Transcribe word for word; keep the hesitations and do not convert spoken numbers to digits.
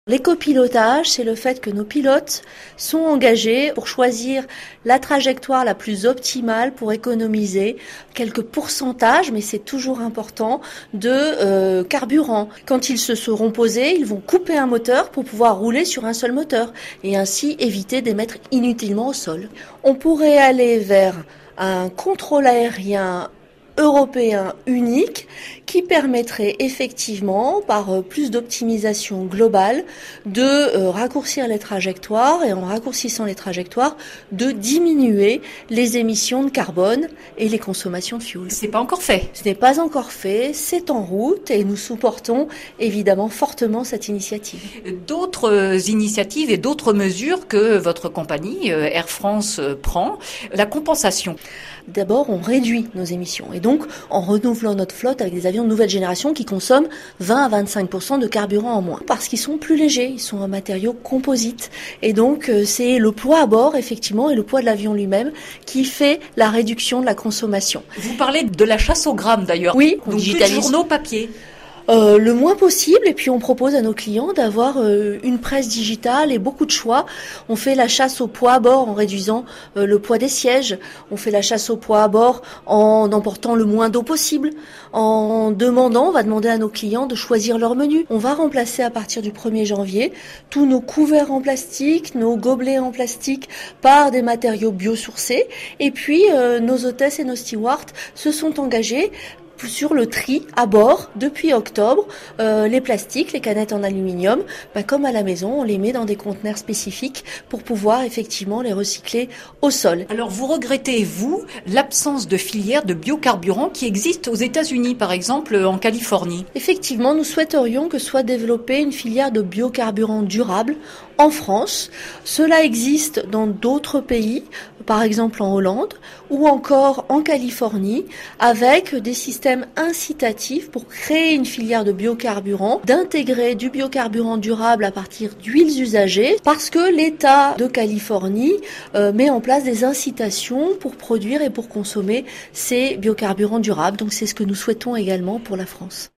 L'écopilotage, c'est le fait que nos pilotes sont engagés pour choisir la trajectoire la plus optimale pour économiser quelques pourcentages, mais c'est toujours important, de euh, carburant. Quand ils se seront posés, ils vont couper un moteur pour pouvoir rouler sur un seul moteur et ainsi éviter d'émettre inutilement au sol. On pourrait aller vers un contrôle aérien européen unique qui permettrait effectivement, par plus d'optimisation globale, de euh, raccourcir les trajectoires et en raccourcissant les trajectoires, de diminuer les émissions de carbone et les consommations de fuel. C'est pas encore fait. Ce n'est pas encore fait, c'est en route et nous supportons évidemment fortement cette initiative. D'autres initiatives et d'autres mesures que votre compagnie Air France prend, la compensation. D'abord, on réduit nos émissions et donc en renouvelant notre flotte avec des avions de nouvelle génération qui consomment vingt à vingt-cinq pour cent de carburant en moins parce qu'ils sont plus légers, ils sont en matériaux composites et donc c'est le poids à bord effectivement et le poids de l'avion lui-même qui fait la réduction de la consommation. Vous parlez de la chasse au gramme d'ailleurs. Oui, on donc digitalise. Plus de journaux papier. Euh, le moins possible et puis on propose à nos clients d'avoir euh, une presse digitale et beaucoup de choix. On fait la chasse au poids à bord en réduisant euh, le poids des sièges. On fait la chasse au poids à bord en emportant le moins d'eau possible. En demandant, on va demander à nos clients de choisir leur menu. On va remplacer à partir du premier janvier tous nos couverts en plastique, nos gobelets en plastique par des matériaux biosourcés. Et puis euh, nos hôtesses et nos stewards se sont engagés sur le tri à bord depuis octobre. Euh, les plastiques, les canettes en aluminium, bah, comme à la maison, on les met dans des conteneurs spécifiques pour pouvoir effectivement les recycler au sol. Alors vous regrettez, vous, l'absence de filière de biocarburant qui existe aux États-Unis, par exemple en Californie? Effectivement, nous souhaiterions que soit développée une filière de biocarburant durable en France. Cela existe dans d'autres pays, par exemple en Hollande ou encore en Californie, avec des systèmes incitatifs pour créer une filière de biocarburant, d'intégrer du biocarburant durable à partir d'huiles usagées, parce que l'État de Californie euh, met en place des incitations pour produire et pour consommer ces biocarburants durables. Donc c'est ce que nous souhaitons également pour la France.